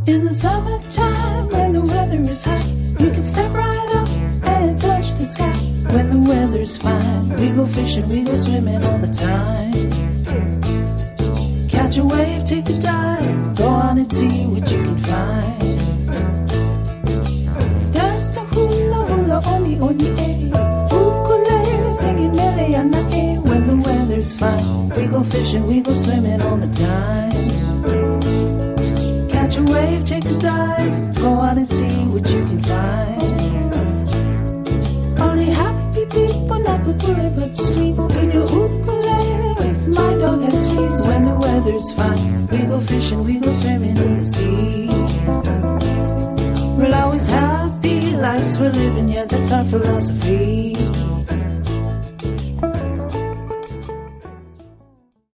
In the summertime, when the weather is hot, you can step right up and touch the sky. When the weather's fine, we go fishing, we go swimming all the time. Catch a wave, take a dive, go on and see what you can find. Dance to hula hula, oni oni eh. Ukulele, singing mele ana eh. When the weather's fine, we go fishing, we go swimming all the time. Catch a wave, take a dive, go out and see what you can find. Only happy people, not peculiar but sweet. Tune your ukulele with my dog and squeeze. When the weather's fine, we go fishing, we go swimming in the sea. We're always happy, life's we're living, yeah, that's our philosophy.